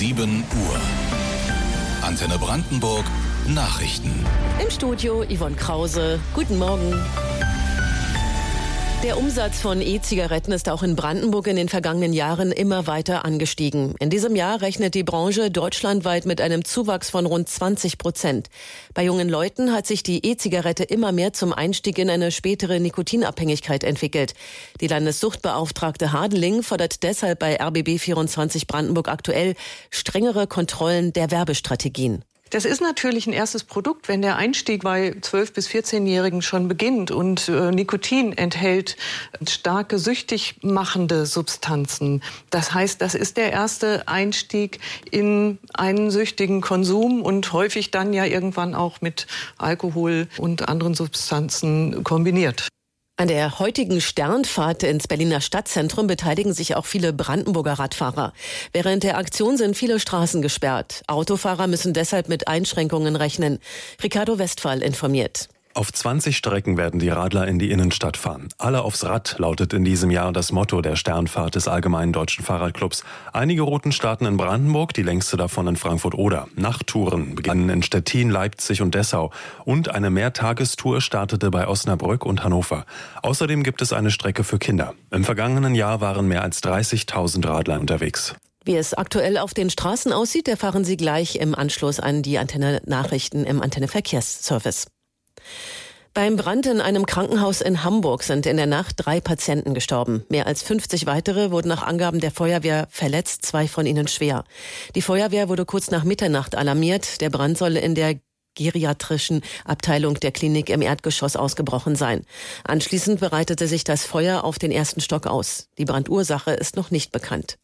7 Uhr. Antenne Brandenburg Nachrichten. Im Studio Yvonne Krause. Guten Morgen. Der Umsatz von E-Zigaretten ist auch in Brandenburg in den vergangenen Jahren immer weiter angestiegen. In diesem Jahr rechnet die Branche deutschlandweit mit einem Zuwachs von rund 20%. Bei jungen Leuten hat sich die E-Zigarette immer mehr zum Einstieg in eine spätere Nikotinabhängigkeit entwickelt. Die Landessuchtbeauftragte Hadeling fordert deshalb bei RBB24 Brandenburg aktuell strengere Kontrollen der Werbestrategien. Das ist natürlich ein erstes Produkt, wenn der Einstieg bei 12- bis 14-Jährigen schon beginnt und Nikotin enthält starke süchtig machende Substanzen. Das heißt, das ist der erste Einstieg in einen süchtigen Konsum und häufig dann ja irgendwann auch mit Alkohol und anderen Substanzen kombiniert. An der heutigen Sternfahrt ins Berliner Stadtzentrum beteiligen sich auch viele Brandenburger Radfahrer. Während der Aktion sind viele Straßen gesperrt. Autofahrer müssen deshalb mit Einschränkungen rechnen. Ricardo Westphal informiert. Auf 20 Strecken werden die Radler in die Innenstadt fahren. Alle aufs Rad lautet in diesem Jahr das Motto der Sternfahrt des Allgemeinen Deutschen Fahrradclubs. Einige Routen starten in Brandenburg, die längste davon in Frankfurt-Oder. Nachttouren beginnen in Stettin, Leipzig und Dessau. Und eine Mehrtagestour startete bei Osnabrück und Hannover. Außerdem gibt es eine Strecke für Kinder. Im vergangenen Jahr waren mehr als 30.000 Radler unterwegs. Wie es aktuell auf den Straßen aussieht, erfahren Sie gleich im Anschluss an die Antenne-Nachrichten im Antenne-Verkehrsservice. Beim Brand in einem Krankenhaus in Hamburg sind in der Nacht 3 Patienten gestorben. Mehr als 50 weitere wurden nach Angaben der Feuerwehr verletzt, 2 von ihnen schwer. Die Feuerwehr wurde kurz nach Mitternacht alarmiert. Der Brand soll in der geriatrischen Abteilung der Klinik im Erdgeschoss ausgebrochen sein. Anschließend breitete sich das Feuer auf den ersten Stock aus. Die Brandursache ist noch nicht bekannt.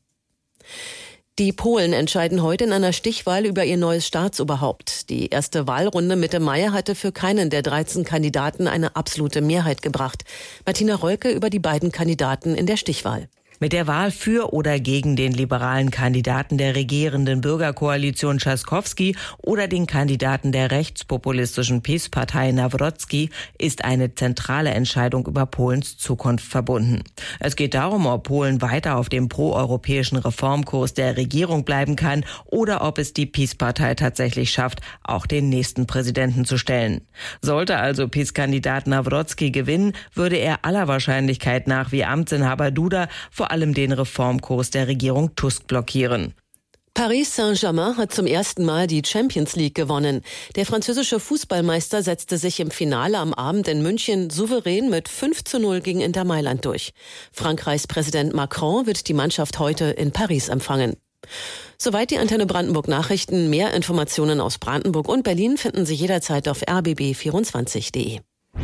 Die Polen entscheiden heute in einer Stichwahl über ihr neues Staatsoberhaupt. Die erste Wahlrunde Mitte Mai hatte für keinen der 13 Kandidaten eine absolute Mehrheit gebracht. Martina Rolke über die beiden Kandidaten in der Stichwahl. Mit der Wahl für oder gegen den liberalen Kandidaten der regierenden Bürgerkoalition Trzaskowski oder den Kandidaten der rechtspopulistischen PiS-Partei Nawrocki ist eine zentrale Entscheidung über Polens Zukunft verbunden. Es geht darum, ob Polen weiter auf dem proeuropäischen Reformkurs der Regierung bleiben kann oder ob es die PiS-Partei tatsächlich schafft, auch den nächsten Präsidenten zu stellen. Sollte also PiS-Kandidat Nawrocki gewinnen, würde er aller Wahrscheinlichkeit nach wie Amtsinhaber Duda vor allem den Reformkurs der Regierung Tusk blockieren. Paris Saint-Germain hat zum ersten Mal die Champions League gewonnen. Der französische Fußballmeister setzte sich im Finale am Abend in München souverän mit 5:0 gegen Inter Mailand durch. Frankreichs Präsident Macron wird die Mannschaft heute in Paris empfangen. Soweit die Antenne Brandenburg Nachrichten. Mehr Informationen aus Brandenburg und Berlin finden Sie jederzeit auf rbb24.de.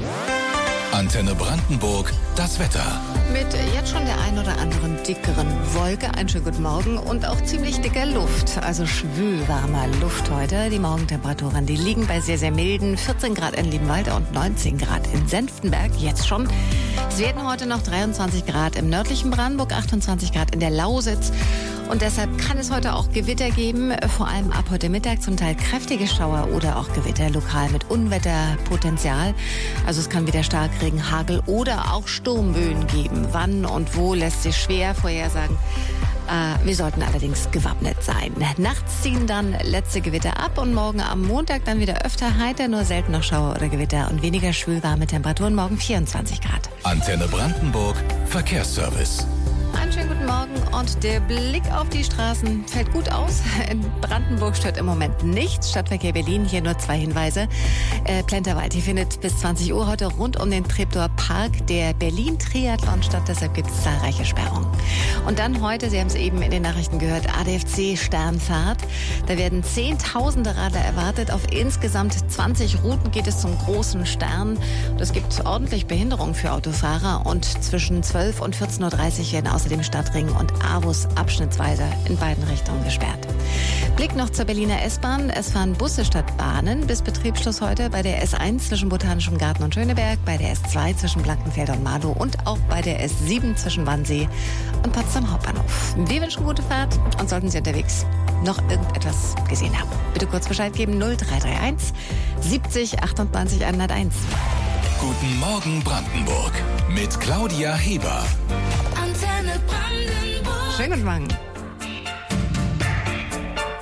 Antenne Brandenburg, das Wetter. Mit jetzt schon der ein oder anderen dickeren Wolke, einen schönen guten Morgen und auch ziemlich dicker Luft, also schwülwarmer Luft heute. Die Morgentemperaturen, die liegen bei sehr, sehr milden 14 Grad in Liebenwalde und 19 Grad in Senftenberg, jetzt schon. Es werden heute noch 23 Grad im nördlichen Brandenburg, 28 Grad in der Lausitz. Und deshalb kann es heute auch Gewitter geben, vor allem ab heute Mittag zum Teil kräftige Schauer oder auch Gewitter lokal mit Unwetterpotenzial. Also es kann wieder Starkregen, Hagel oder auch Sturmböen geben. Wann und wo lässt sich schwer vorhersagen. Wir sollten allerdings gewappnet sein. Nachts ziehen dann letzte Gewitter ab und morgen am Montag dann wieder öfter heiter, nur selten noch Schauer oder Gewitter und weniger schwülwarme Temperaturen, morgen 24 Grad. Antenne Brandenburg Verkehrsservice. Einen schönen guten Morgen und der Blick auf die Straßen fällt gut aus. In Brandenburg stört im Moment nichts. Stadtverkehr Berlin, hier nur 2 Hinweise. Plenterwald, hier findet bis 20 Uhr heute rund um den Treptower Park der Berlin-Triathlon statt. Deshalb gibt es zahlreiche Sperrungen. Und dann heute, Sie haben es eben in den Nachrichten gehört, ADFC Sternfahrt. Da werden Zehntausende Radler erwartet. Auf insgesamt 20 Routen geht es zum großen Stern. Es gibt ordentlich Behinderungen für Autofahrer. Und zwischen 12 und 14.30 Uhr werden außerdem Stadtring und Avus abschnittsweise in beiden Richtungen gesperrt. Blick noch zur Berliner S-Bahn. Es fahren Busse statt Bahnen bis Betriebsschluss heute bei der S1 zwischen Botanischem Garten und Schöneberg, bei der S2 zwischen Blankenfeld und Marlow und auch bei der S7 zwischen Wannsee und Potsdam Hauptbahnhof. Wir wünschen gute Fahrt und sollten Sie unterwegs noch irgendetwas gesehen haben, bitte kurz Bescheid geben. 0331 70 28 101. Guten Morgen Brandenburg mit Claudia Heber. Antenne Brandenburg. Schönen guten Morgen.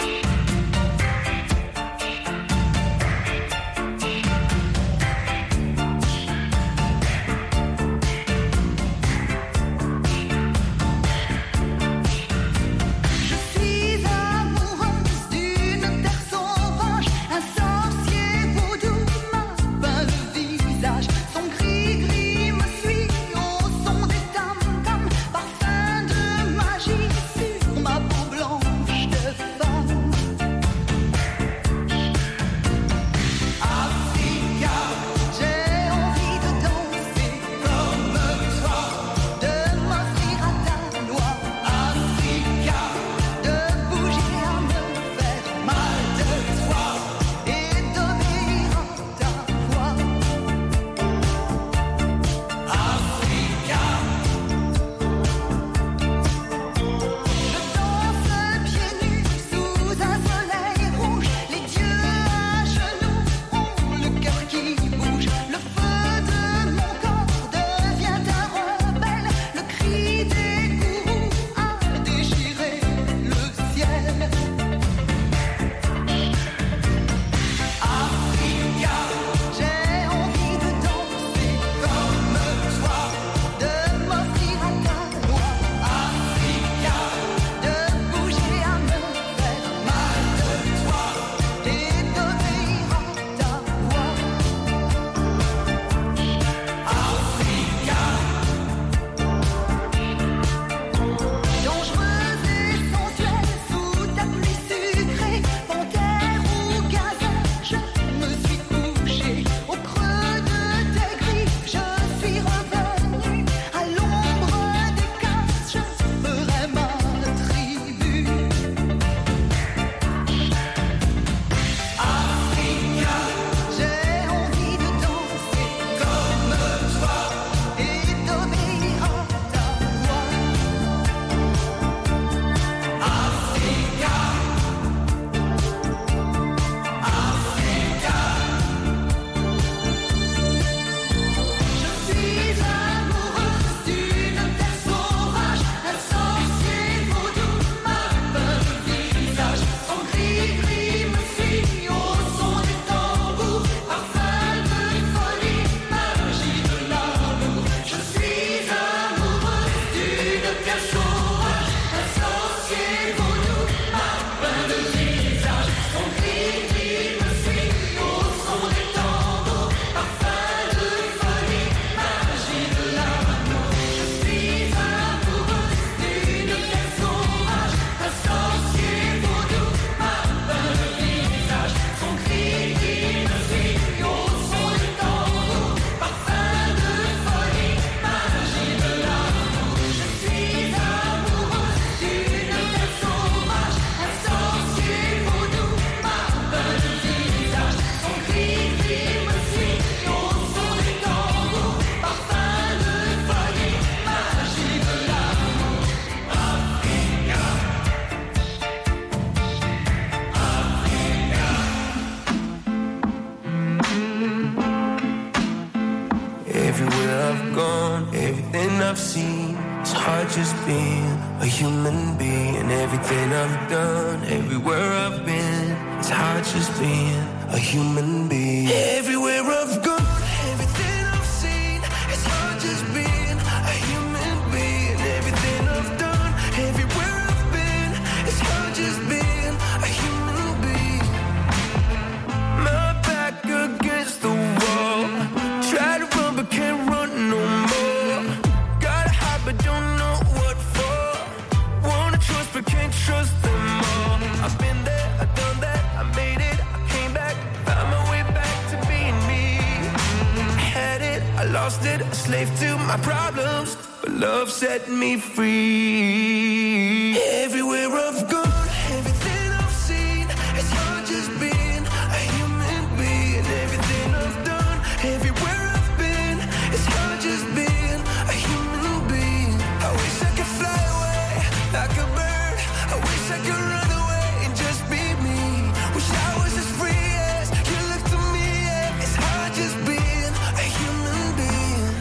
I've seen, it's hard just being a human being. Everything I've done, everywhere I've been, it's hard just being a human being. Everywhere I've gone, everything I've seen, it's hard just being a human being. Everything I've done, everywhere I've been, it's hard just being a human being. My back against the wall, try to run but can't run no more. Gotta hide but don't know what for. Wanna trust but can't trust them all. I've been there, I've done that, I made it, I came back, found my way back to being me. I had it, I lost it, a slave to my problems, but love set me free. Everywhere I've gone, everything I've seen, it's hard just being a human being. Everything I've done, everywhere I've been, it's hard just being a human being. I wish I could fly away like a bird. I wish I could run away and just be me. Wish I was as free as you look to me. Yeah. It's hard just being a human being.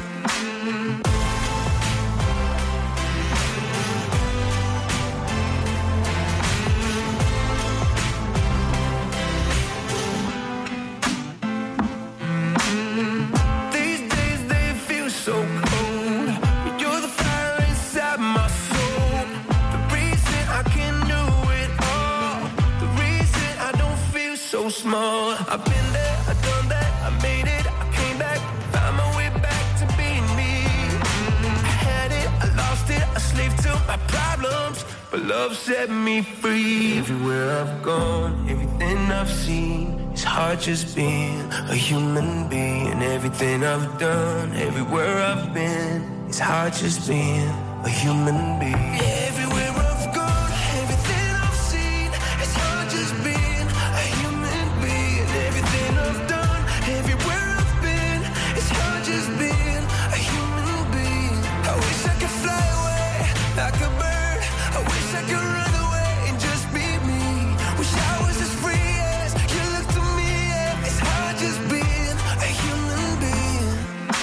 These days they feel so cold, but you're the fire inside my soul. The reason I can do it all, the reason I don't feel so small. I've been there, I've done that, I made it, I came back, found my way back to being me. I had it, I lost it, a slave to my problems, but love set me free. Everywhere I've gone, everything I've seen, it's hard just being a human being. Everything I've done, everywhere I've been, it's hard just being a human being. Everywhere I've gone, everything I've seen, it's hard just being a human being. Everything I've done, everywhere I've been, it's hard just being a human being. I wish I could fly away like a bird. I wish I could run away and just be me. Wish I was as free as you look to me. Yeah. It's hard just being a human being.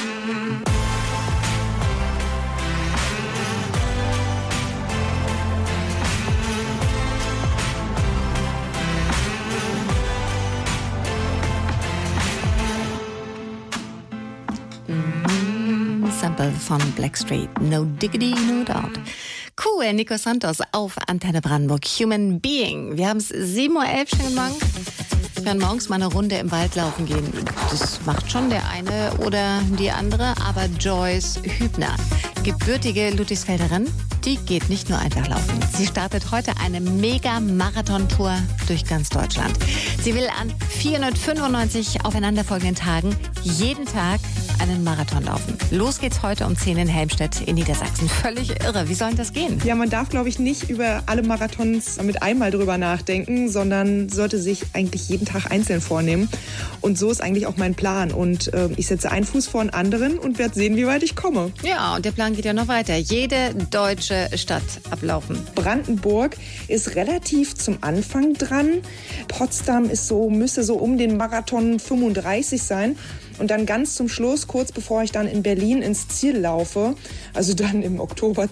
Sample von Blackstreet, No Diggity, No Doubt. Cool, Nico Santos auf Antenne Brandenburg, Human Being. Wir haben es 7:11 Uhr, schönen Morgen. Wir werden morgens mal eine Runde im Wald laufen gehen. Das macht schon der eine oder die andere, aber Joyce Hübner, gebürtige Ludwigsfelderin, die geht nicht nur einfach laufen. Sie startet heute eine Mega-Marathon-Tour durch ganz Deutschland. Sie will an 495 aufeinanderfolgenden Tagen jeden Tag einen Marathon laufen. Los geht's heute um 10 in Helmstedt in Niedersachsen. Völlig irre. Wie soll denn das gehen? Ja, man darf, glaube ich, nicht über alle Marathons mit einmal drüber nachdenken, sondern sollte sich eigentlich jeden Tag einzeln vornehmen. Und so ist eigentlich auch mein Plan. Und ich setze einen Fuß vor den anderen und werde sehen, wie weit ich komme. Ja, und der Plan geht ja noch weiter. Jede deutsche Stadt ablaufen. Brandenburg ist relativ zum Anfang dran. Potsdam müsste so um den Marathon 35 sein. Und dann ganz zum Schluss, kurz bevor ich dann in Berlin ins Ziel laufe, also dann im Oktober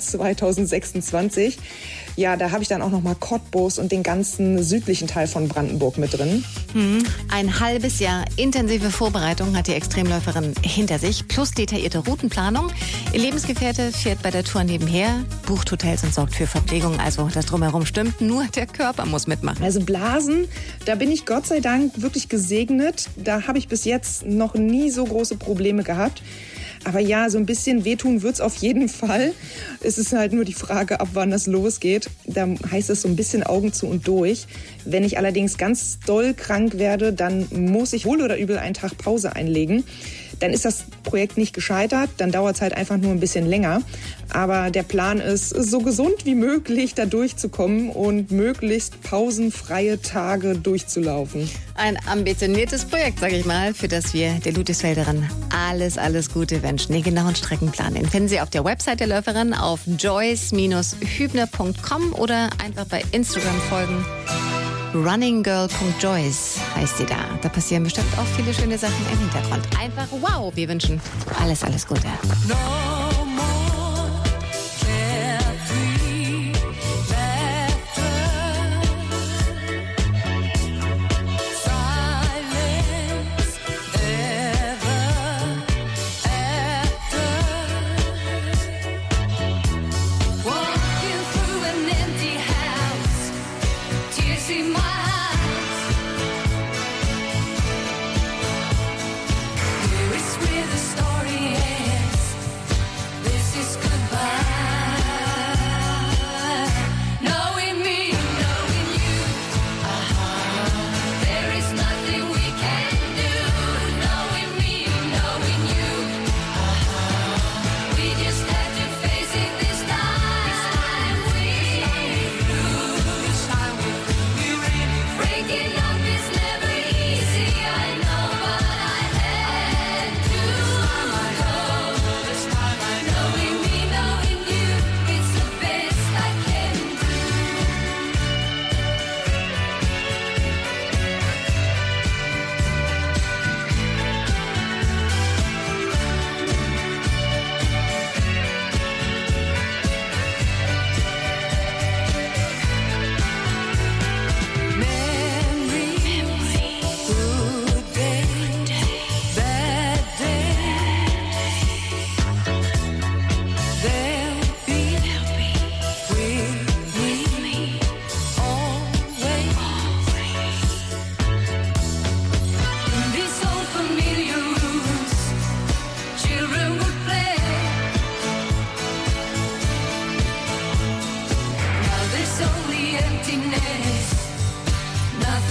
2026, ja, da habe ich dann auch noch mal Cottbus und den ganzen südlichen Teil von Brandenburg mit drin. Ein halbes Jahr intensive Vorbereitung hat die Extremläuferin hinter sich, plus detaillierte Routenplanung. Ihr Lebensgefährte fährt bei der Tour nebenher, bucht Hotels und sorgt für Verpflegung. Also das Drumherum stimmt, nur der Körper muss mitmachen. Also Blasen, da bin ich Gott sei Dank wirklich gesegnet. Da habe ich bis jetzt noch nie so große Probleme gehabt. Aber ja, so ein bisschen wehtun wird's auf jeden Fall. Es ist halt nur die Frage, ab wann das losgeht. Da heißt es so ein bisschen Augen zu und durch. Wenn ich allerdings ganz doll krank werde, dann muss ich wohl oder übel einen Tag Pause einlegen. Dann ist das Projekt nicht gescheitert, dann dauert es halt einfach nur ein bisschen länger. Aber der Plan ist, so gesund wie möglich da durchzukommen und möglichst pausenfreie Tage durchzulaufen. Ein ambitioniertes Projekt, sage ich mal, für das wir der Ludwigsfelderin alles Gute wünschen. Den genauen Streckenplan, den finden Sie auf der Website der Läuferin auf joyce-hübner.com oder einfach bei Instagram folgen. runninggirl.joyce heißt sie da. Da passieren bestimmt auch viele schöne Sachen im Hintergrund. Einfach wow, wir wünschen alles Gute. No more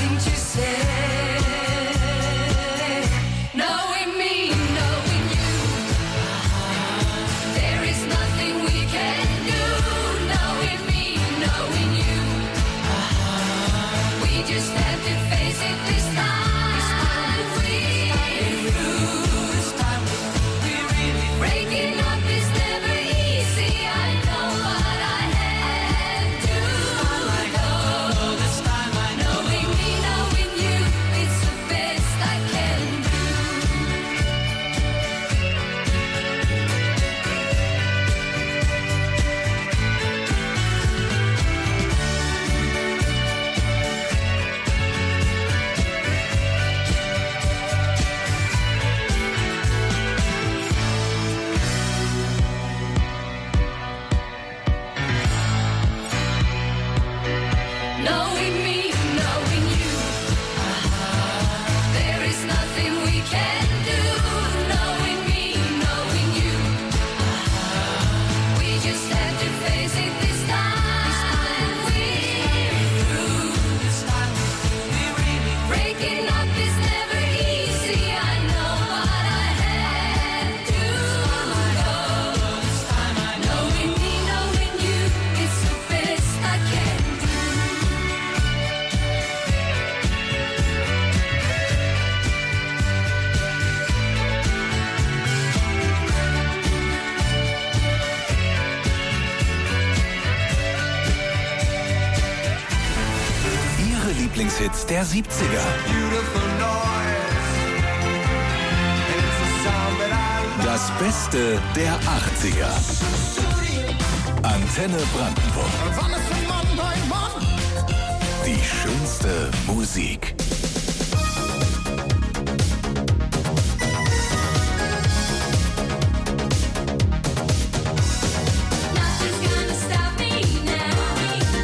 nothing to say. Knowing me, knowing you, there is nothing we can do. Knowing me, knowing you, we just have to face it this time. Breaking up is never easy. I know what I have to go. This time I know. Knowing me, knowing you, it's the best I can do. Knowing me, knowing you, there is nothing we can do. Knowing me, knowing you, we just have to face it this time. We're through. This time we really breaking up is never easy. I know what I have to go. This time I know. Knowing me, knowing you, it's the best I can do. Ihre Lieblingshits der 70er. Das Beste der 80er. Antenne Brandenburg. Die schönste Musik. Nothing's gonna stop me now.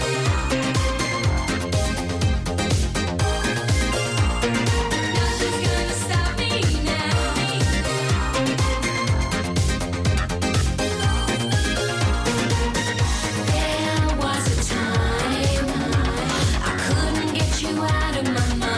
Nothing's gonna stop me now. There was a time I couldn't get you out of my mind.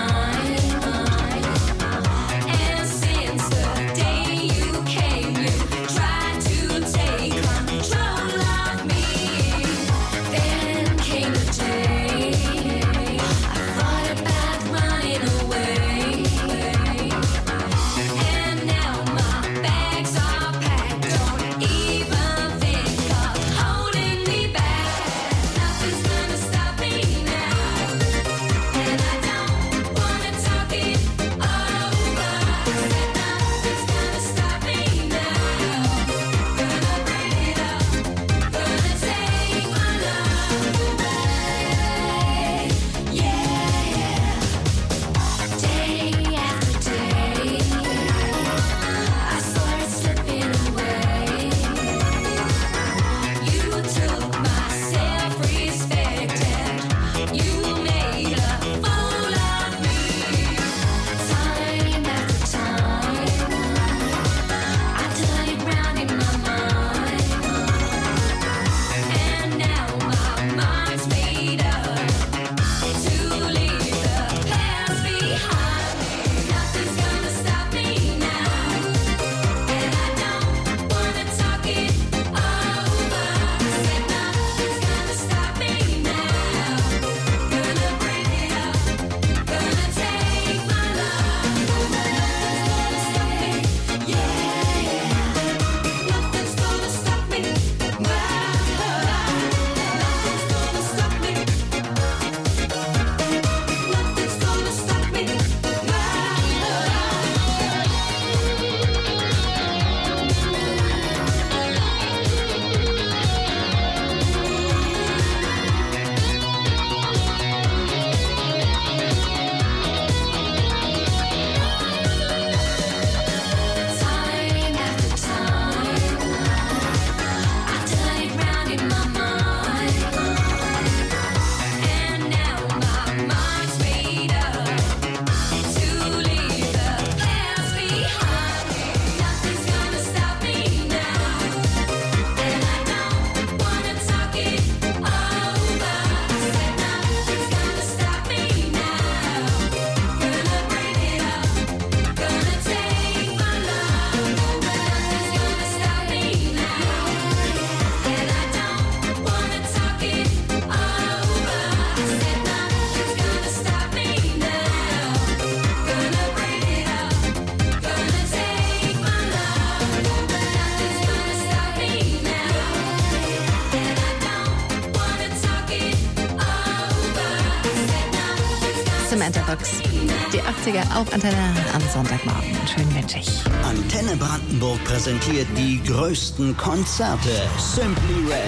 Samantha Fox. Die 80er auf Antenne am Sonntagmorgen. Schön menschig. Antenne Brandenburg präsentiert die größten Konzerte. Simply Red.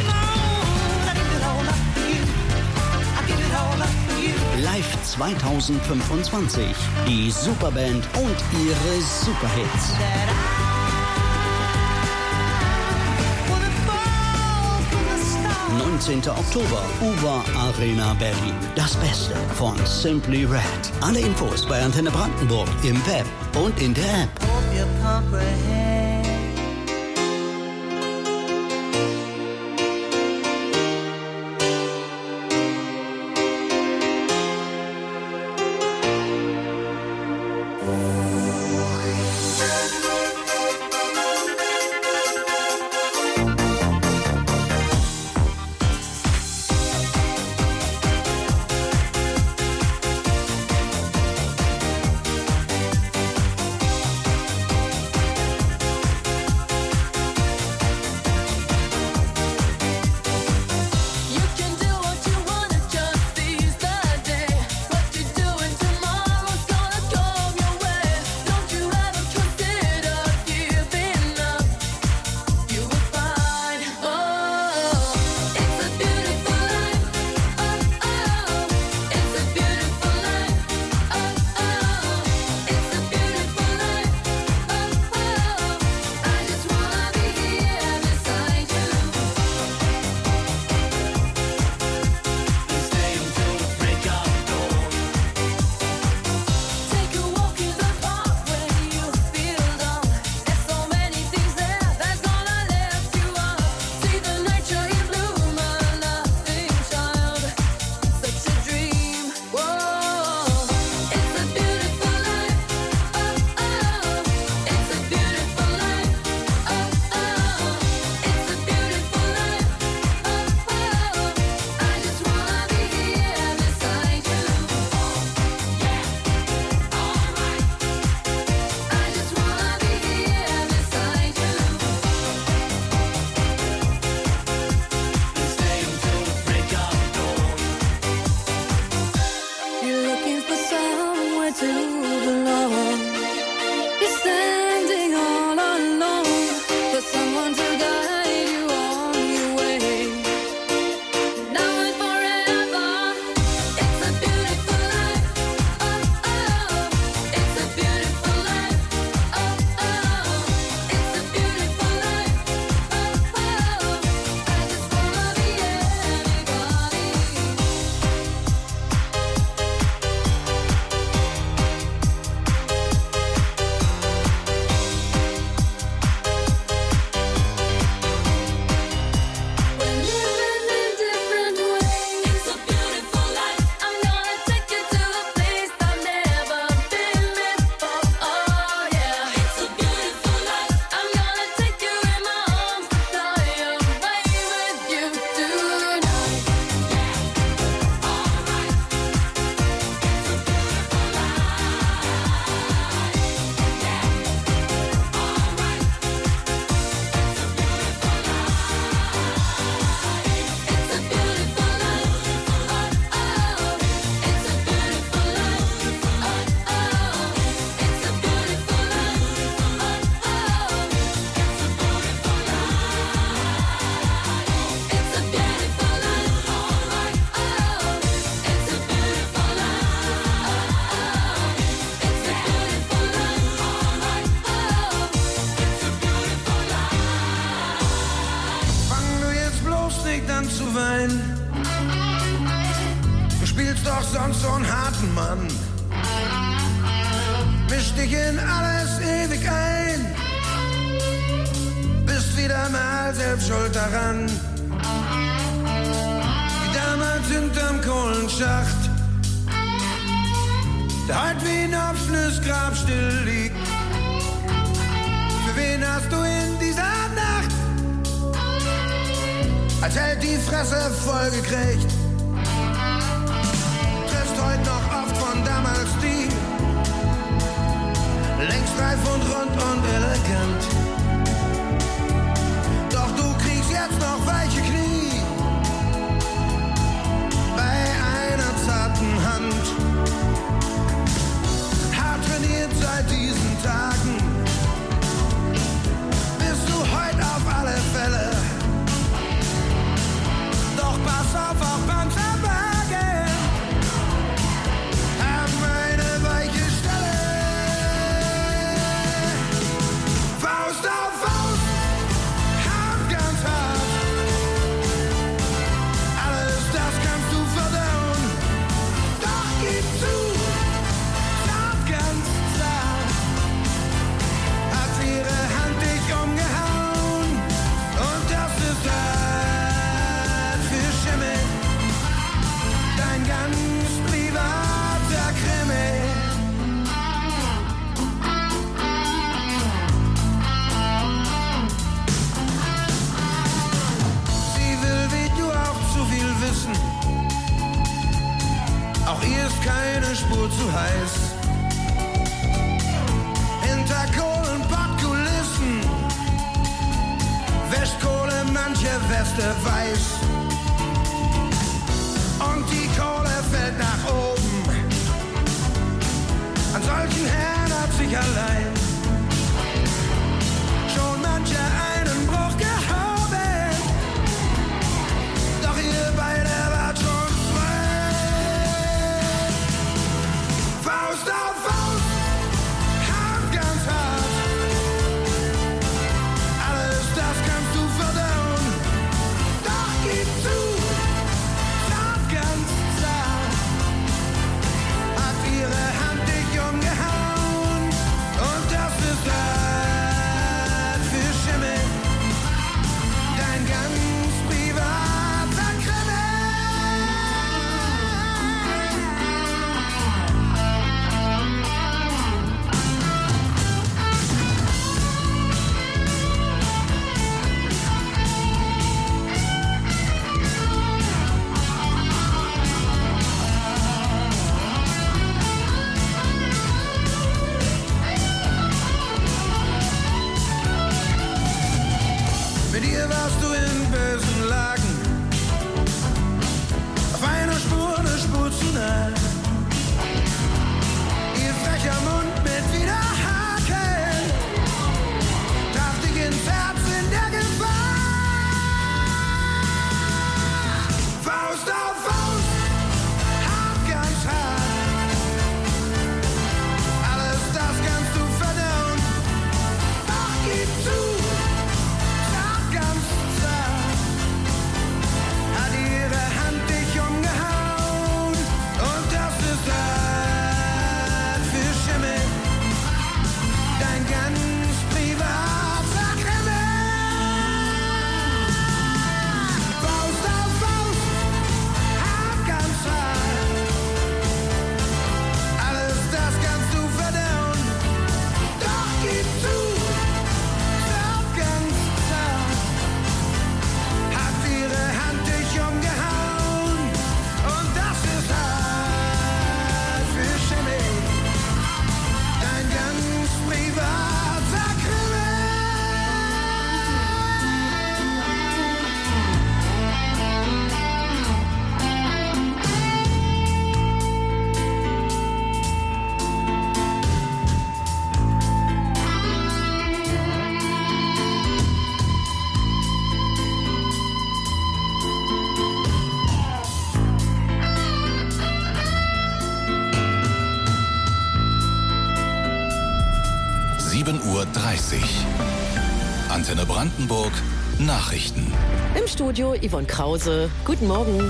Live 2025. Die Superband und ihre Superhits. 19. Oktober, UVA Arena Berlin. Das Beste von Simply Red. Alle Infos bei Antenne Brandenburg im Web und in der App. Du spielst doch sonst so einen harten Mann. Misch dich in alles ewig ein. Bist wieder mal selbst schuld daran. Wie damals hinterm Kohlenschacht, der heute wie ein offenes Grab still liegt. Für wen hast du in dieser Nacht als Held die Fresse voll gekriegt? Triffst heute noch oft von damals die, längst reif und rund und elegant. Doch du kriegst jetzt noch weiche Knie bei einer zarten Hand. Spur zu heiß. Hinter Kohlenpottkulissen wäscht Kohle manche Weste weiß. Und die Kohle fällt nach oben. An solchen Herren hat sich allein schon mancher einen Bruch gehauen. Doch ihr beide wart schon frei. Faust auf Faust, hart ganz hart. Alles das kannst du verdauen. Doch gib zu, zart ganz zart. Hat ihre Hand dich umgehauen. Und das ist hart für Schimmel. Dein ganz privater Krimi. Mit ihr warst du in bösen Lagen, auf einer Spur, eine Spur zu nah. Ihr frecher Mund mit Widerhaken traf dich ins Herz in der Gefahr. Faust auf Faust, hart ganz hart. Alles das kannst du verdauen. Doch gib zu, zart ganz zart. Hat ihre Hand dich umgehauen. Und das ist hart für Schimmel. Dein ganz privater Krimi. Faust auf Faust, hart ganz hart. Alles das kannst du verdauen. Doch gib zu, zart ganz zart. Hat ihre Hand dich umgehauen. Und das ist hart für Schimmel. Dein ganz privater Krimi. Uhr 30. Antenne Brandenburg, Nachrichten. Im Studio Yvonne Krause. Guten Morgen.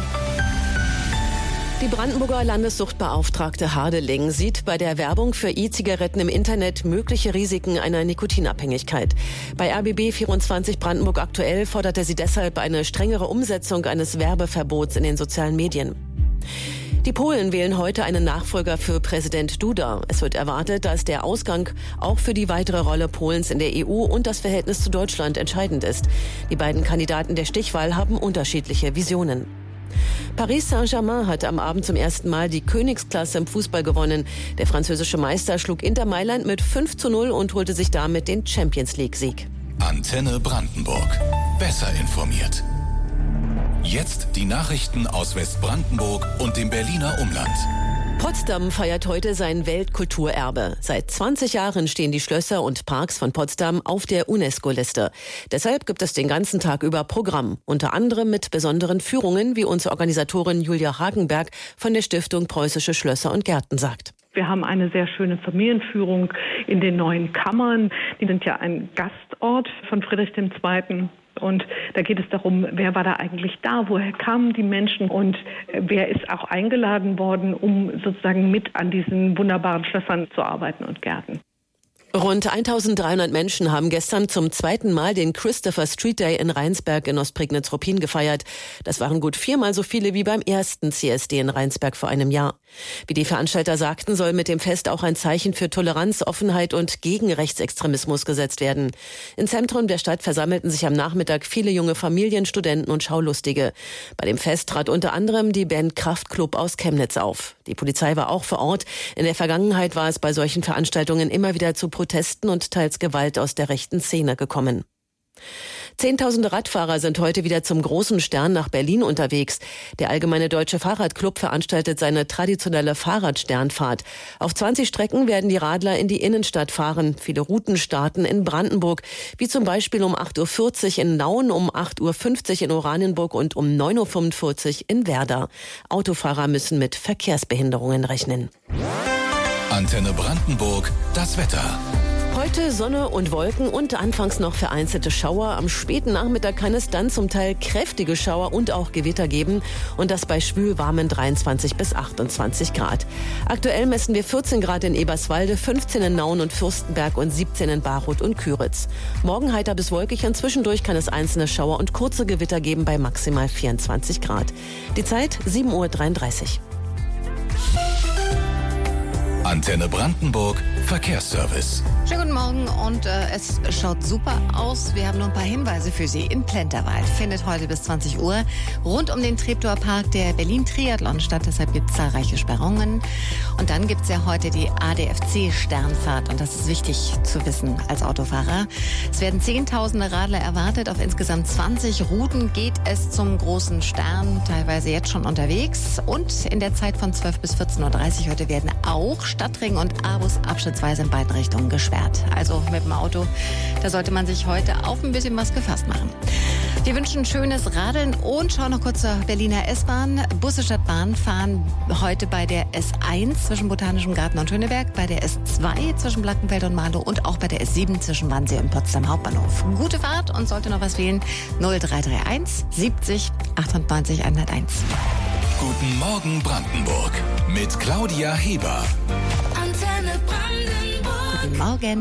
Die Brandenburger Landessuchtbeauftragte Hardeling sieht bei der Werbung für E-Zigaretten im Internet mögliche Risiken einer Nikotinabhängigkeit. Bei RBB24 Brandenburg aktuell forderte sie deshalb eine strengere Umsetzung eines Werbeverbots in den sozialen Medien. Die Polen wählen heute einen Nachfolger für Präsident Duda. Es wird erwartet, dass der Ausgang auch für die weitere Rolle Polens in der EU und das Verhältnis zu Deutschland entscheidend ist. Die beiden Kandidaten der Stichwahl haben unterschiedliche Visionen. Paris Saint-Germain hat am Abend zum ersten Mal die Königsklasse im Fußball gewonnen. Der französische Meister schlug Inter Mailand mit 5:0 und holte sich damit den Champions-League-Sieg. Antenne Brandenburg. Besser informiert. Jetzt die Nachrichten aus Westbrandenburg und dem Berliner Umland. Potsdam feiert heute sein Weltkulturerbe. Seit 20 Jahren stehen die Schlösser und Parks von Potsdam auf der UNESCO-Liste. Deshalb gibt es den ganzen Tag über Programm, unter anderem mit besonderen Führungen, wie uns Organisatorin Julia Hagenberg von der Stiftung Preußische Schlösser und Gärten sagt. Wir haben eine sehr schöne Familienführung in den neuen Kammern. Die sind ja ein Gastort von Friedrich II. Und da geht es darum, wer war da eigentlich da, woher kamen die Menschen und wer ist auch eingeladen worden, um sozusagen mit an diesen wunderbaren Schlössern zu arbeiten und Gärten. Rund 1300 Menschen haben gestern zum zweiten Mal den Christopher Street Day in Rheinsberg in Ostprignitz-Ruppin gefeiert. Das waren gut 4-mal so viele wie beim ersten CSD in Rheinsberg vor einem Jahr. Wie die Veranstalter sagten, soll mit dem Fest auch ein Zeichen für Toleranz, Offenheit und gegen Rechtsextremismus gesetzt werden. Im Zentrum der Stadt versammelten sich am Nachmittag viele junge Familien, Studenten und Schaulustige. Bei dem Fest trat unter anderem die Band Kraftklub aus Chemnitz auf. Die Polizei war auch vor Ort. In der Vergangenheit war es bei solchen Veranstaltungen immer wieder zu Protesten und teils Gewalt aus der rechten Szene gekommen. Zehntausende Radfahrer sind heute wieder zum Großen Stern nach Berlin unterwegs. Der Allgemeine Deutsche Fahrradclub veranstaltet seine traditionelle Fahrradsternfahrt. Auf 20 Strecken werden die Radler in die Innenstadt fahren. Viele Routen starten in Brandenburg, wie zum Beispiel um 8.40 Uhr in Nauen, um 8.50 Uhr in Oranienburg und um 9.45 Uhr in Werder. Autofahrer müssen mit Verkehrsbehinderungen rechnen. Antenne Brandenburg, das Wetter. Heute Sonne und Wolken und anfangs noch vereinzelte Schauer. Am späten Nachmittag kann es dann zum Teil kräftige Schauer und auch Gewitter geben. Und das bei schwülwarmen 23 bis 28 Grad. Aktuell messen wir 14 Grad in Eberswalde, 15 in Nauen und Fürstenberg und 17 in Baruth und Küritz. Morgen heiter bis wolkig und zwischendurch kann es einzelne Schauer und kurze Gewitter geben bei maximal 24 Grad. Die Zeit 7.33 Uhr. Antenne Brandenburg, Verkehrsservice. Schönen guten Morgen und es schaut super aus. Wir haben nur ein paar Hinweise für Sie. In Plenterwald findet heute bis 20 Uhr rund um den Treptower Park der Berlin-Triathlon statt. Deshalb gibt es zahlreiche Sperrungen. Und dann gibt es ja heute die ADFC-Sternfahrt. Und das ist wichtig zu wissen als Autofahrer. Es werden Zehntausende Radler erwartet. Auf insgesamt 20 Routen geht es zum großen Stern, teilweise jetzt schon unterwegs. Und in der Zeit von 12 bis 14.30 Uhr heute werden auch Stadtring und A-Bus abschnittsweise in beiden Richtungen gesperrt. Also mit dem Auto, da sollte man sich heute auf ein bisschen was gefasst machen. Wir wünschen schönes Radeln und schauen noch kurz zur Berliner S-Bahn. Busse statt Bahn fahren heute bei der S1 zwischen Botanischem Garten und Schöneberg, bei der S2 zwischen Blankenfeld und Marlow und auch bei der S7 zwischen Wannsee und Potsdam Hauptbahnhof. Gute Fahrt und sollte noch was fehlen, 0331 70 98 101. Guten Morgen Brandenburg mit Claudia Heber. Antenne Brandenburg. Guten Morgen.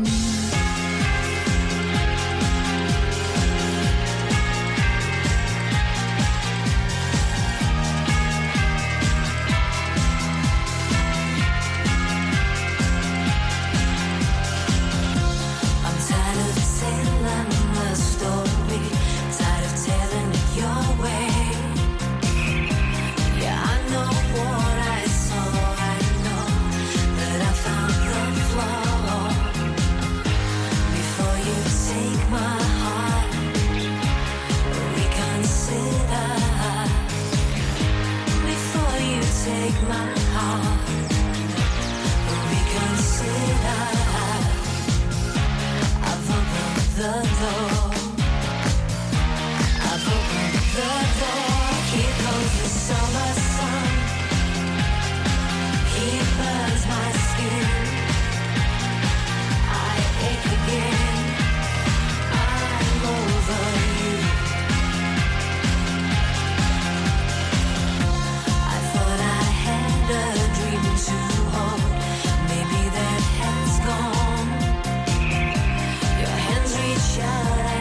Your hands reach out.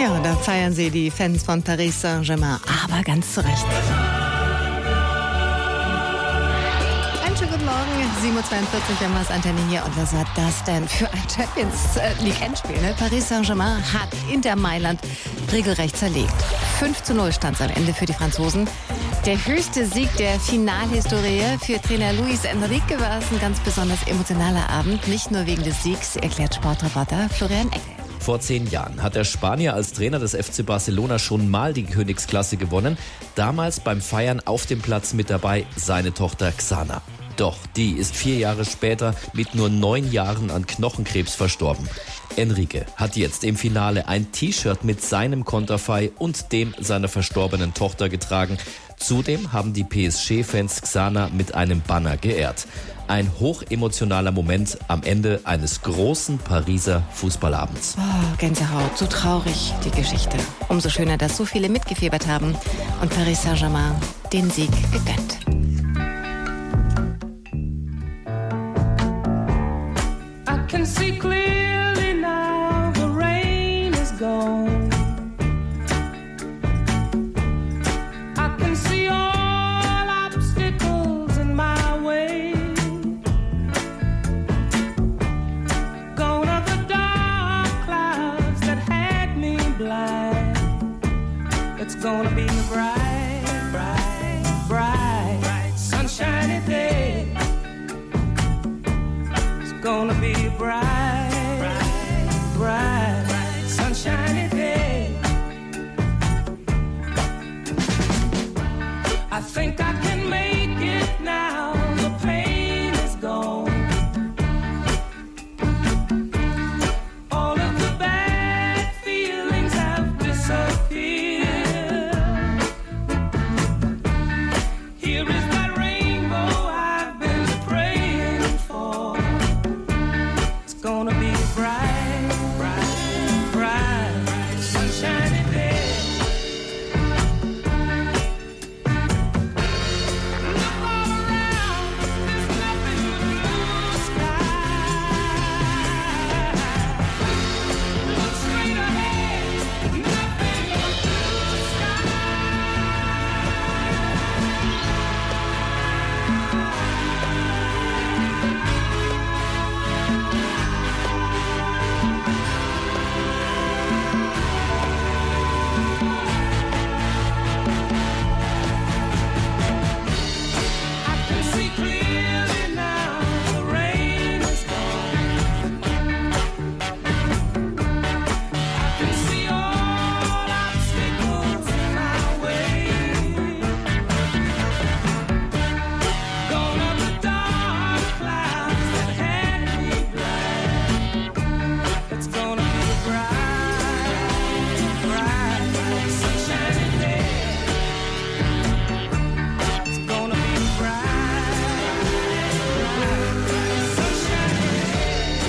Ja, da feiern sie die Fans von Paris Saint-Germain, aber ganz zu Recht. Einen schönen guten Morgen, 7.42 Uhr, was Antenne hier. Und was war das denn für ein Champions League Endspiel? Ne? Paris Saint-Germain hat Inter Mailand regelrecht zerlegt. 5:0 stand es am Ende für die Franzosen. Der höchste Sieg der Finalhistorie. Für Trainer Luis Enrique war es ein ganz besonders emotionaler Abend. Nicht nur wegen des Siegs, erklärt Sportreporter Florian Eckel. Vor 10 Jahren hat der Spanier als Trainer des FC Barcelona schon mal die Königsklasse gewonnen. Damals beim Feiern auf dem Platz mit dabei seine Tochter Xana. Doch die ist 4 Jahre später mit nur 9 Jahren an Knochenkrebs verstorben. Enrique hat jetzt im Finale ein T-Shirt mit seinem Konterfei und dem seiner verstorbenen Tochter getragen. Zudem haben die PSG-Fans Xana mit einem Banner geehrt. Ein hochemotionaler Moment am Ende eines großen Pariser Fußballabends. Oh, Gänsehaut, so traurig die Geschichte. Umso schöner, dass so viele mitgefiebert haben und Paris Saint-Germain den Sieg gegönnt. I can see clearly now, the rain is gone. I can see all obstacles in my way. Gone are the dark clouds that had me blind. It's gonna be a bright, bright, bright, bright, sunshiny day. It's gonna be a bright, bright, bright, sunshiny day. I think I can make it now. The pain is gone. All of the bad feelings have disappeared. Here is that rainbow I've been praying for. It's gonna be a bright, bright, bright, sunshiny day. Look all around, there's nothing but blue sky. Look straight ahead, nothing but blue sky. I can see clearly now, the rain is gone. I can see all obstacles in my way. Gone are the dark clouds that had me blind. It's gonna be a bright, bright, sunshiny day. It's gonna be a bright, bright, sunshiny day.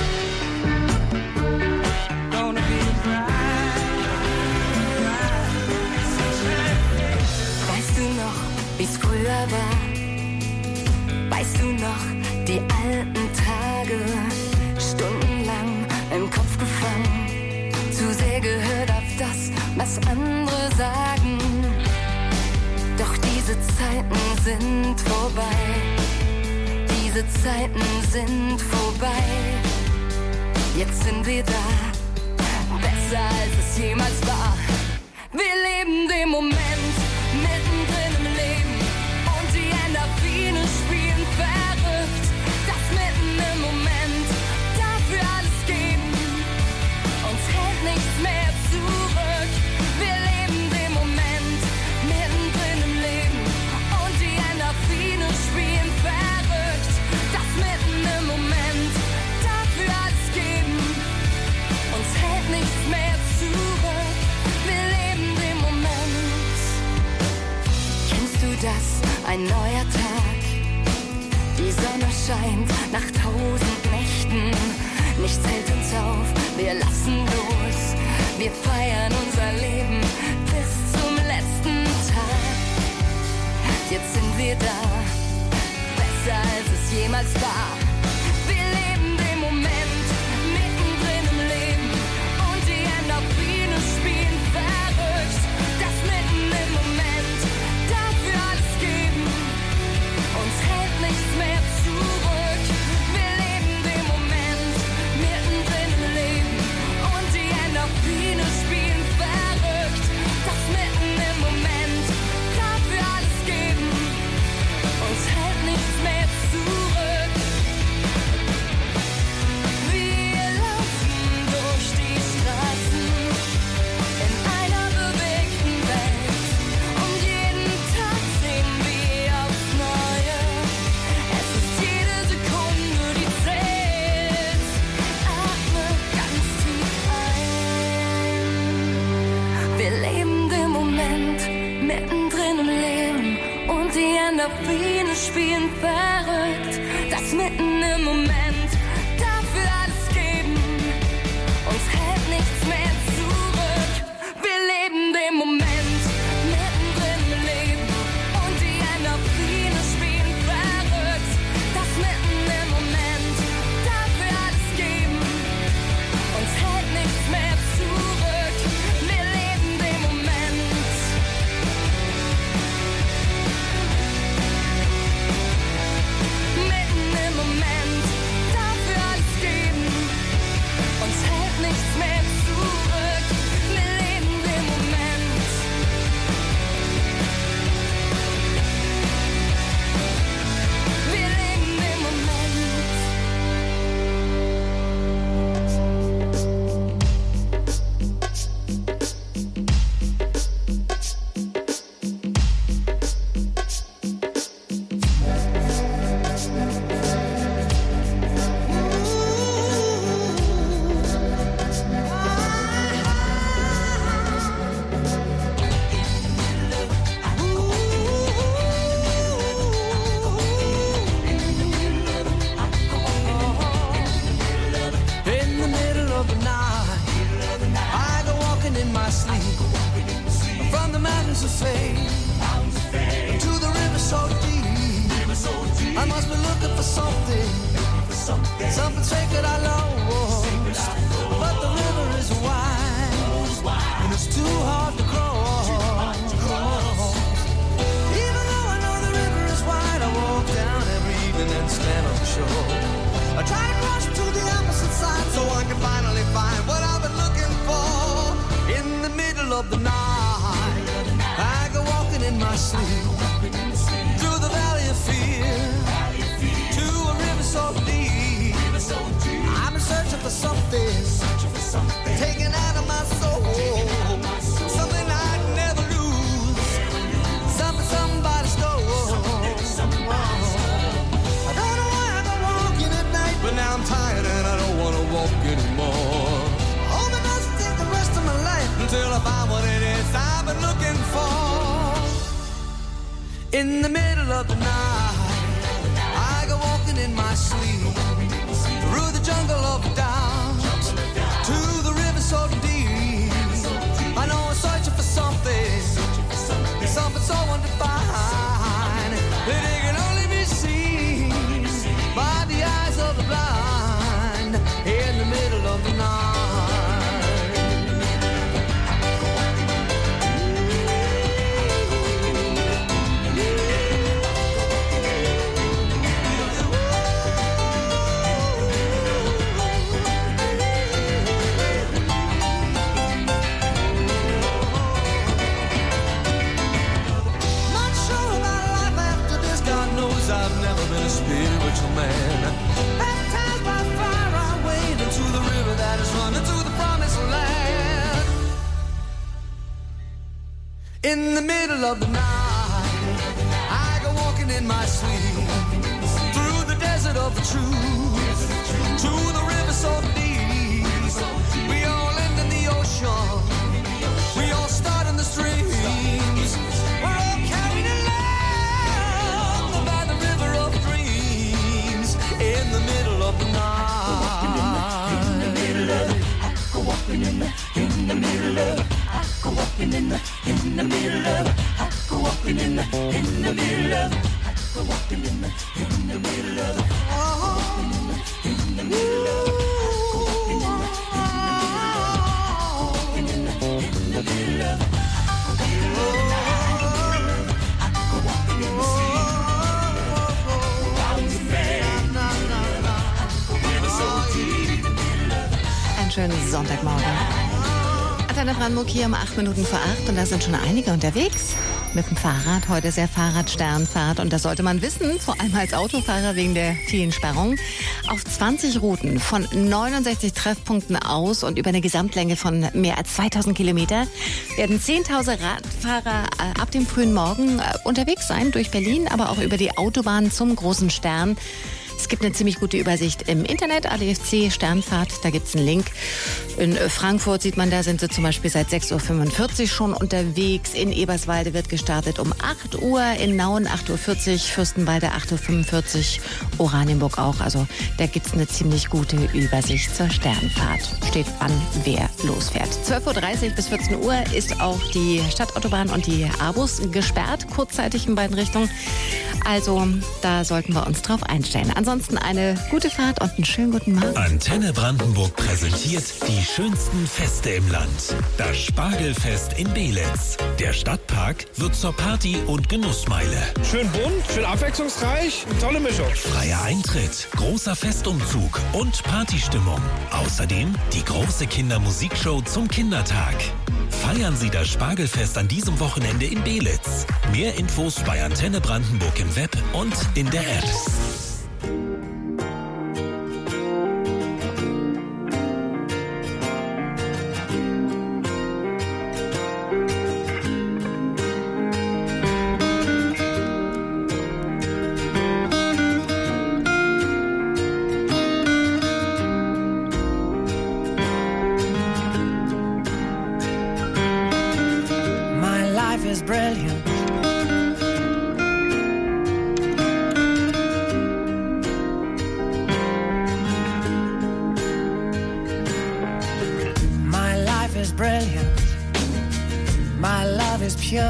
Gonna be a bright, bright, sunshiny day. Weißt du noch, wie's früher war? Weißt du noch, die alten Tage? Stundenlang im Kopf gefangen, zu sehr gehört auf das, was andere sagen. Doch diese Zeiten sind vorbei. Diese Zeiten sind vorbei. Jetzt sind wir da, besser als es jemals war. Wir leben den Moment, mittendrin im Leben. Und die Endorphine spielen verrückt. Das mitten im Moment, dafür alles geben. Uns hält nichts mehr zurück. Wir leben den Moment, mittendrin im Leben. Und die Endorphine spielen verrückt. Das mitten im Moment, dafür alles geben. Uns hält nichts mehr zurück. Wir leben den Moment. Kennst du das? Ein neuer Tag. Die Sonne scheint nach 1000 Nächten. Nichts hält uns auf, wir lassen los. Wir feiern unser Leben bis zum letzten Tag. Jetzt sind wir da, besser als es jemals war. Wir leben den Moment, mittendrin im Leben. Und die Endorphine spielen im Leben und die Endorphine spielen verrückt. Das mitten im Moment, dafür alles geben, uns hält nichts mehr zurück. Wir leben den Moment, mittendrin im Leben und die Endorphine spielen verrückt. Das mitten im Moment, dafür alles geben, uns hält nichts mehr zurück. Wir leben den Moment. Mitten im Moment, dafür alles geben, uns hält nichts mehr zurück. Wir leben den Moment. Wir leben den Moment. In the middle of the night, I go walking in my sleep. From the mountains of fame to the river so deep. I must be looking for something sacred I lost. But the river is wide and it's too hard to cross. Even though I know the river is wide, I walk down every evening and stand on the shore. I try to cross to the opposite side so I can finally find what I've been looking for. In the middle of the night, I go walking in my sleep through the valley of fear to a river so deep. I've been searching for something taken out of my soul, something I'd never lose, something somebody stole. I don't know why I go walking at night, but now I'm tired and I don't want to walk anymore. Hope it doesn't take the rest of my life until I find what it is I've been looking for. In the middle of the night, I go walking in my sleep through the jungle of doubt to the river so deep. I know I'm searching for something so undefined that it can only be seen by the eyes of the blind. In the middle of the night. Not sure about life after this. God knows I've never been a spiritual man. Baptized by fire, I wade into the river that is running to the promised land. In the middle of the night, I go walking in my sleep through the desert of the truth to the river so deep. We all end in the ocean. We all start in the streams. We're all carried along by the river of dreams. In the middle of the night. In the middle of it, I go walking in the middle of it. I go walking in the middle of it. I go walking in the middle of it. I go walking in the middle of it. Oh, in the middle of it. Einen schönen Sonntagmorgen. Antenne Brandenburg hier um 8 Minuten vor 8 und da sind schon einige unterwegs mit dem Fahrrad. Heute sehr Fahrradsternfahrt und das sollte man wissen, vor allem als Autofahrer wegen der vielen Sperrungen. Auf 20 Routen von 69 Treffpunkten aus und über eine Gesamtlänge von mehr als 2000 Kilometer werden 10.000 Radfahrer ab dem frühen Morgen unterwegs sein durch Berlin, aber auch über die Autobahn zum Großen Stern. Es gibt eine ziemlich gute Übersicht im Internet, ADFC Sternfahrt, da gibt es einen Link. In Frankfurt sieht man, da sind sie zum Beispiel seit 6.45 Uhr schon unterwegs. In Eberswalde wird gestartet um 8 Uhr, in Nauen 8.40 Uhr, Fürstenwalde 8.45 Uhr, Oranienburg auch. Also da gibt es eine ziemlich gute Übersicht zur Sternfahrt. Steht wann wer losfährt. 12.30 Uhr bis 14 Uhr ist auch die Stadtautobahn und die A-Bus gesperrt, kurzzeitig in beiden Richtungen. Also da sollten wir uns drauf einstellen. Ansonsten eine gute Fahrt und einen schönen guten Morgen. Antenne Brandenburg präsentiert die schönsten Feste im Land. Das Spargelfest in Beelitz. Der Stadtpark wird zur Party- und Genussmeile. Schön bunt, schön abwechslungsreich, eine tolle Mischung. Freier Eintritt, großer Festumzug und Partystimmung. Außerdem die große Kindermusikshow zum Kindertag. Feiern Sie das Spargelfest an diesem Wochenende in Beelitz. Mehr Infos bei Antenne Brandenburg im Web und in der App. Is brilliant. My life is brilliant. My love is pure.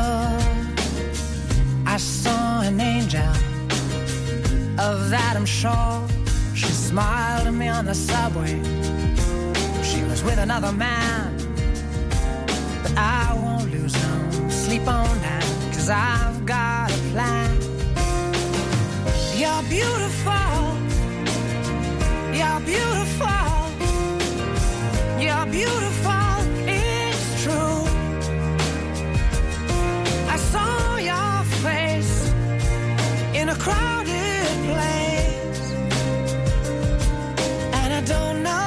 I saw an angel, of that I'm sure. She smiled at me on the subway. She was with another man, but I won't lose no sleep on that, 'cause I've got a plan. You're beautiful. You're beautiful. You're beautiful. It's true. I saw your face in a crowded place, and I don't know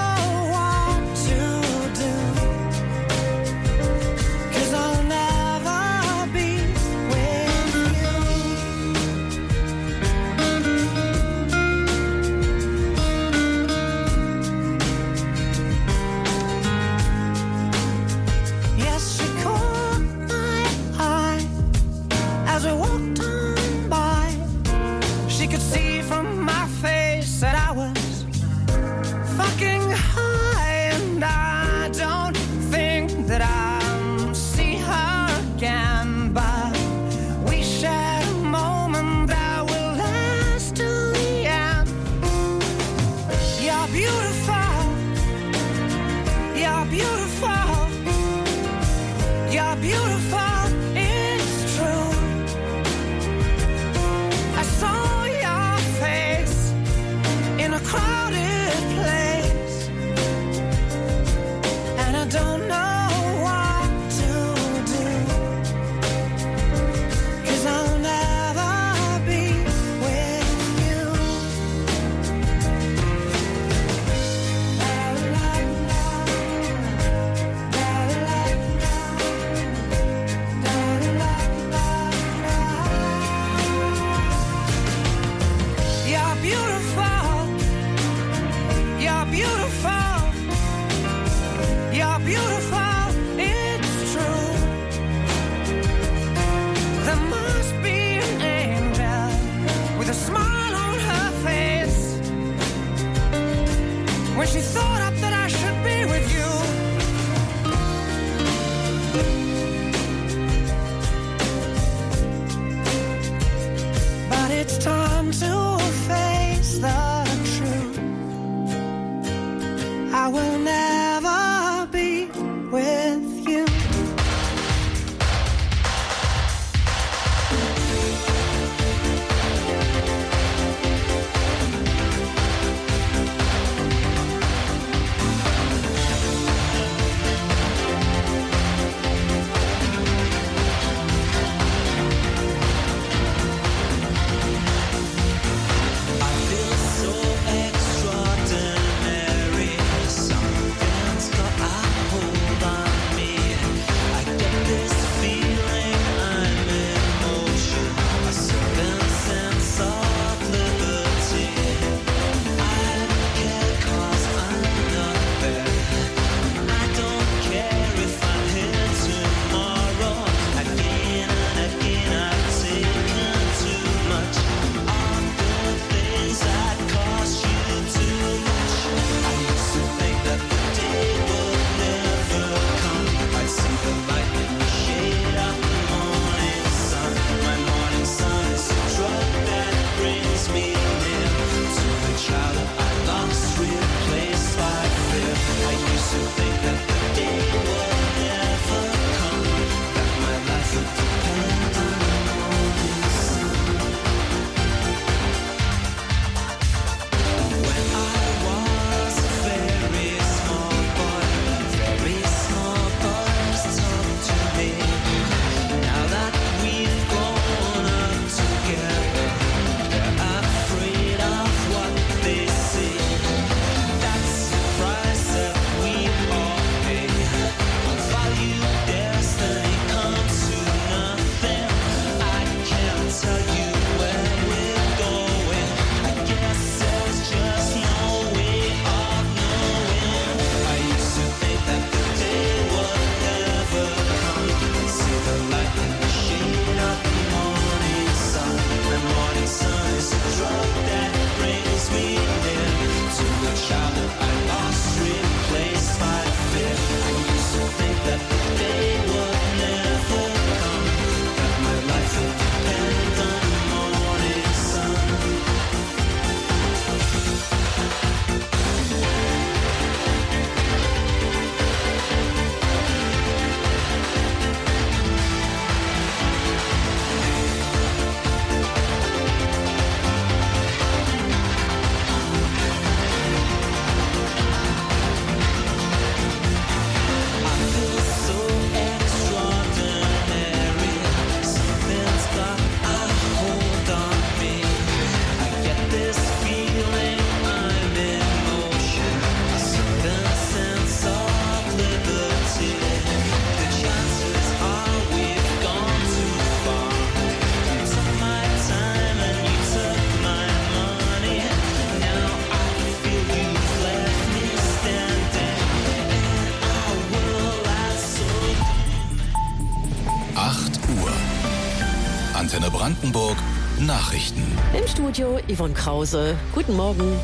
8 Uhr. Antenne Brandenburg, Nachrichten. Im Studio Yvonne Krause. Guten Morgen.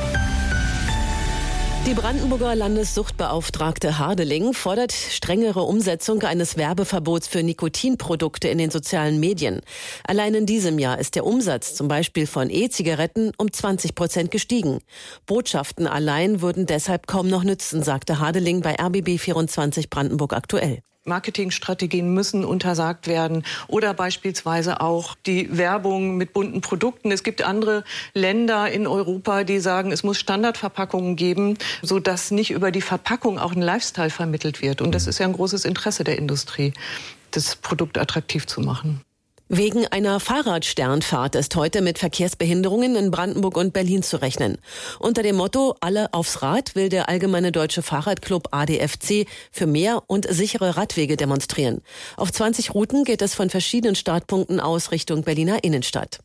Die Brandenburger Landessuchtbeauftragte Hardeling fordert strengere Umsetzung eines Werbeverbots für Nikotinprodukte in den sozialen Medien. Allein in diesem Jahr ist der Umsatz zum Beispiel von E-Zigaretten um 20% gestiegen. Botschaften allein würden deshalb kaum noch nützen, sagte Hardeling bei RBB24 Brandenburg aktuell. Marketingstrategien müssen untersagt werden oder beispielsweise auch die Werbung mit bunten Produkten. Es gibt andere Länder in Europa, die sagen, es muss Standardverpackungen geben, sodass nicht über die Verpackung auch ein Lifestyle vermittelt wird. Und das ist ja ein großes Interesse der Industrie, das Produkt attraktiv zu machen. Wegen einer Fahrradsternfahrt ist heute mit Verkehrsbehinderungen in Brandenburg und Berlin zu rechnen. Unter dem Motto "Alle aufs Rad" will der Allgemeine Deutsche Fahrradclub ADFC für mehr und sichere Radwege demonstrieren. Auf 20 Routen geht es von verschiedenen Startpunkten aus Richtung Berliner Innenstadt.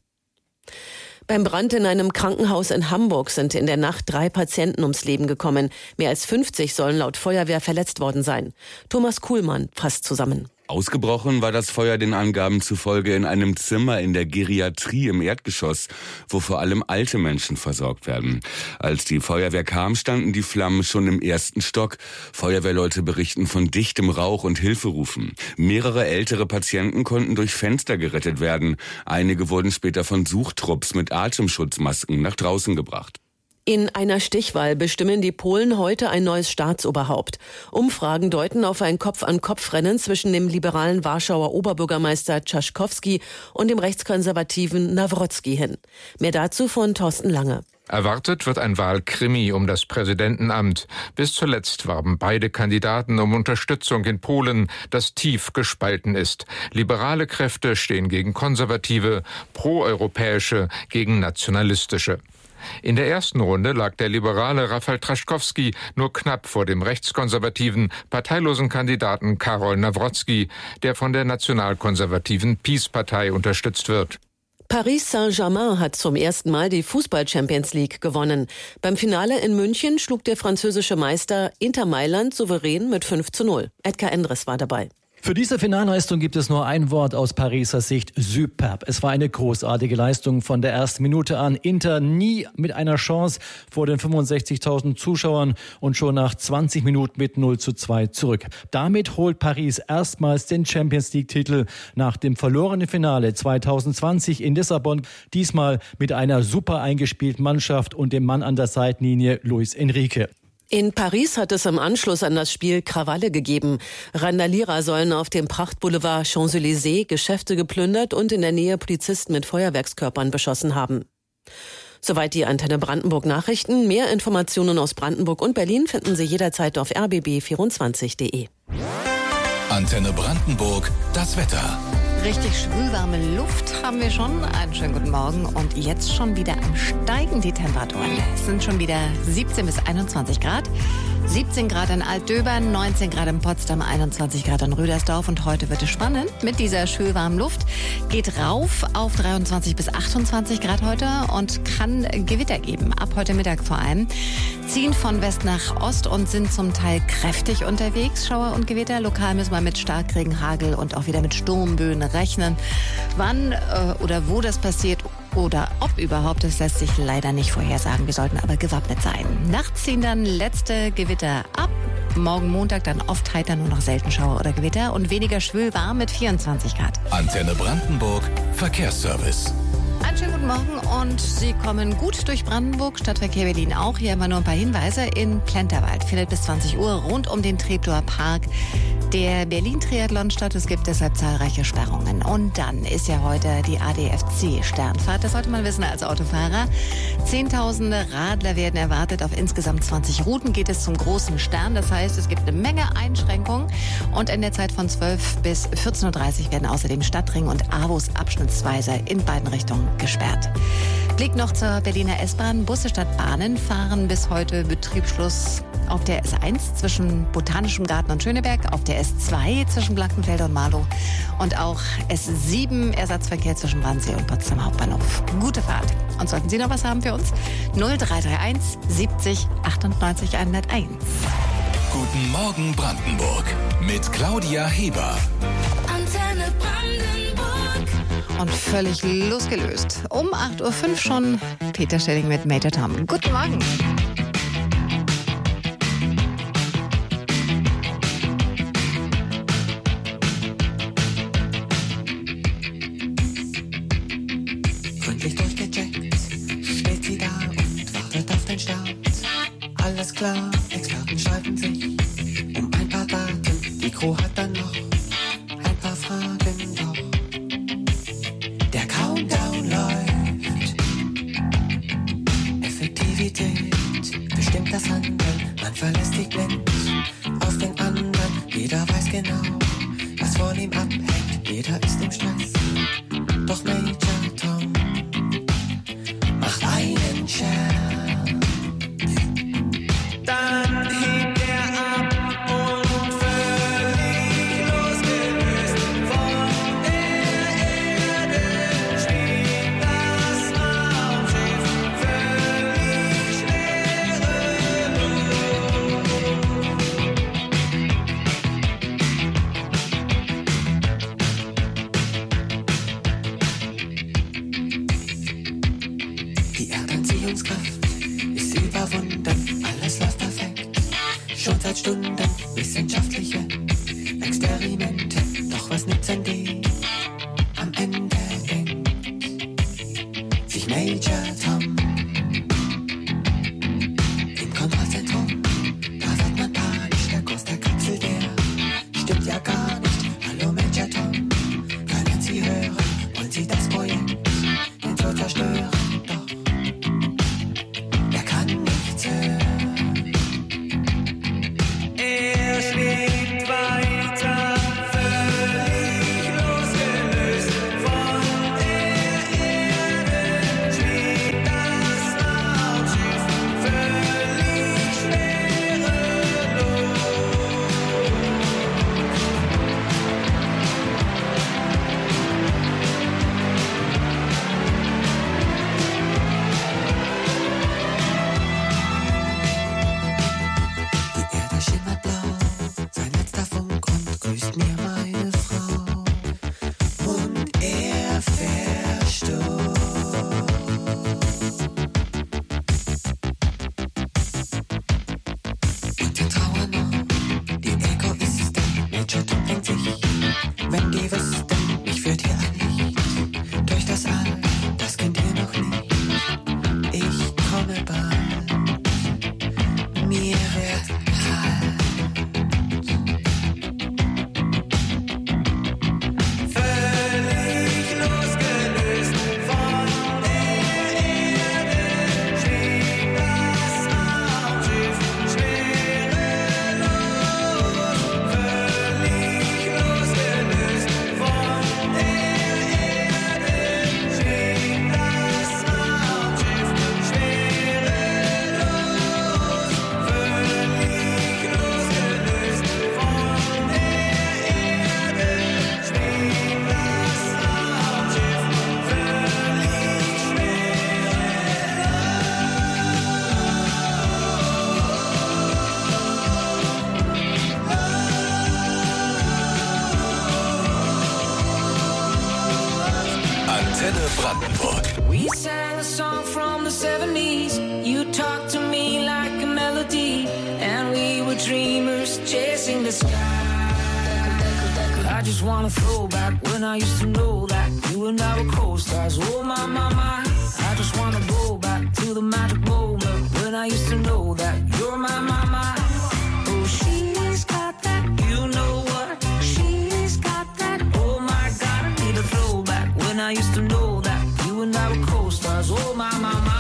Beim Brand in einem Krankenhaus in Hamburg sind in der Nacht 3 Patienten ums Leben gekommen. Mehr als 50 sollen laut Feuerwehr verletzt worden sein. Thomas Kuhlmann fasst zusammen. Ausgebrochen war das Feuer den Angaben zufolge in einem Zimmer in der Geriatrie im Erdgeschoss, wo vor allem alte Menschen versorgt werden. Als die Feuerwehr kam, standen die Flammen schon im 1. Stock. Feuerwehrleute berichten von dichtem Rauch und Hilferufen. Mehrere ältere Patienten konnten durch Fenster gerettet werden. Einige wurden später von Suchtrupps mit Atemschutzmasken nach draußen gebracht. In einer Stichwahl bestimmen die Polen heute ein neues Staatsoberhaupt. Umfragen deuten auf ein Kopf-an-Kopf-Rennen zwischen dem liberalen Warschauer Oberbürgermeister Trzaskowski und dem rechtskonservativen Nawrocki hin. Mehr dazu von Thorsten Lange. Erwartet wird ein Wahlkrimi um das Präsidentenamt. Bis zuletzt warben beide Kandidaten um Unterstützung in Polen, das tief gespalten ist. Liberale Kräfte stehen gegen konservative, proeuropäische gegen nationalistische. In der ersten Runde lag der liberale Rafał Trzaskowski nur knapp vor dem rechtskonservativen, parteilosen Kandidaten Karol Nawrocki, der von der nationalkonservativen PiS-Partei unterstützt wird. Paris Saint-Germain hat zum ersten Mal die Fußball-Champions League gewonnen. Beim Finale in München schlug der französische Meister Inter Mailand souverän mit 5:0. Edgar Endres war dabei. Für diese Finalleistung gibt es nur ein Wort aus Pariser Sicht: superb. Es war eine großartige Leistung von der ersten Minute an. Inter nie mit einer Chance vor den 65.000 Zuschauern und schon nach 20 Minuten mit 0:2 zurück. Damit holt Paris erstmals den Champions-League-Titel nach dem verlorenen Finale 2020 in Lissabon. Diesmal mit einer super eingespielten Mannschaft und dem Mann an der Seitenlinie Luis Enrique. In Paris hat es im Anschluss an das Spiel Krawalle gegeben. Randalierer sollen auf dem Prachtboulevard Champs-Élysées Geschäfte geplündert und in der Nähe Polizisten mit Feuerwerkskörpern beschossen haben. Soweit die Antenne Brandenburg Nachrichten. Mehr Informationen aus Brandenburg und Berlin finden Sie jederzeit auf rbb24.de. Antenne Brandenburg, das Wetter. Richtig schwülwarme Luft haben wir schon. Einen schönen guten Morgen. Und jetzt schon wieder am Steigen die Temperaturen. Es sind schon wieder 17 bis 21 Grad. 17 Grad in Altdöbern, 19 Grad in Potsdam, 21 Grad in Rüdersdorf. Und heute wird es spannend mit dieser schwülwarmen Luft. Geht rauf auf 23 bis 28 Grad heute und kann Gewitter geben. Ab heute Mittag vor allem. Ziehen von West nach Ost und sind zum Teil kräftig unterwegs. Schauer und Gewitter. Lokal müssen wir mit Starkregen, Hagel und auch wieder mit Sturmböen rechnen. Wann oder wo das passiert oder ob überhaupt, das lässt sich leider nicht vorhersagen. Wir sollten aber gewappnet sein. Nachts ziehen dann letzte Gewitter ab. Morgen Montag dann oft heiter, nur noch selten Schauer oder Gewitter und weniger schwülwarm mit 24 Grad. Antenne Brandenburg, Verkehrsservice. Einen schönen guten Morgen und Sie kommen gut durch Brandenburg, Stadtverkehr Berlin auch. Hier immer nur ein paar Hinweise. In Plenterwald findet bis 20 Uhr rund um den Treptower Park der Berlin-Triathlon statt. Es gibt deshalb zahlreiche Sperrungen. Und dann ist ja heute die ADFC-Sternfahrt. Das sollte man wissen als Autofahrer. Zehntausende Radler werden erwartet. Auf insgesamt 20 Routen geht es zum großen Stern. Das heißt, es gibt eine Menge Einschränkungen. Und in der Zeit von 12 bis 14.30 Uhr werden außerdem Stadtring und AWOS abschnittsweise in beiden Richtungen gesperrt. Blick noch zur Berliner S-Bahn. Busse statt Bahnen fahren bis heute Betriebsschluss auf der S1 zwischen Botanischem Garten und Schöneberg, auf der S2 zwischen Blankenfelde und Marlow und auch S7 Ersatzverkehr zwischen Wannsee und Potsdam Hauptbahnhof. Gute Fahrt. Und sollten Sie noch was haben für uns? 0331 70 98 101. Guten Morgen Brandenburg mit Claudia Heber. Antenne und völlig losgelöst. Um 8.05 Uhr schon Peter Stelling mit Major Tom. Guten Morgen. Gründlich durchgecheckt, steht sie da und wartet auf den Start. Alles klar, Experten streiten sich um ein paar Daten. Die Crew hat dann noch ein paar Fragen, doch der Countdown läuft. Effektivität bestimmt das Handeln. Man verlässt sich blind auf den anderen. Jeder weiß genau, was von ihm abhängt. Jeder ist im Stress, doch Major Tom macht einen Scherz. Dann hebt er ab und völlig losgelöst von der Erde schwebt das Raumschiff völlig Die Erdanziehungskraft ist überwunden, alles läuft perfekt. Schon seit Stunden wissenschaftliche Experimente. Doch was nützen die? Am Ende denkt sich Major Tom im Kontrollzentrum. Da wird man panisch, der Kurs der Kapsel, der stimmt ja gar nicht. Hallo Major Tom, können Sie hören? Wollen Sie das Projekt den Tod zerstören? Er kann nichts hören. Er schwebt weiter, völlig losgelöst von der Erde. Schwebt das Raumschiff völlig schwerelos. Die Erde schimmert blau, sein letzter Funk und grüßt mir meine Frau. Und er verstummt. Und wir trauern noch, die Egoisten. Major Tom denkt sich, wenn die wüssten, mich führt hier ein Licht durch das All, das kennt ihr noch nicht. Ich komme bald, mir wird kalt. Völlig losgelöst von der Erde schwebt das Raumschiff schwerelos. Völlig losgelöst von der Erde schwebt das Raumschiff schwerelos. Völlig losgelöst von der Erde schwebt das Raumschiff Antenne Brandenburg. We sang a song from the 70s. You talked to me like a melody, and we were dreamers chasing the sky. I just wanna throw back when I used to know that you and I were co-stars. Oh my, my, my. I just wanna go back to the magic moment when I used to know that you're my, my, my. Oh, she's got that, you know what? She's got that. Oh my God, I need a throwback when I used to know that you and I were co-stars. Oh my, my, my.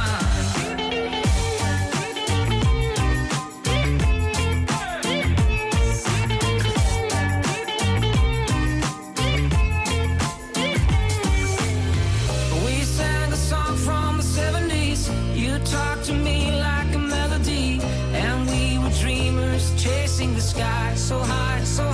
We sang a song from the 70s. You talked to me like a melody, and we were dreamers chasing the sky so high, so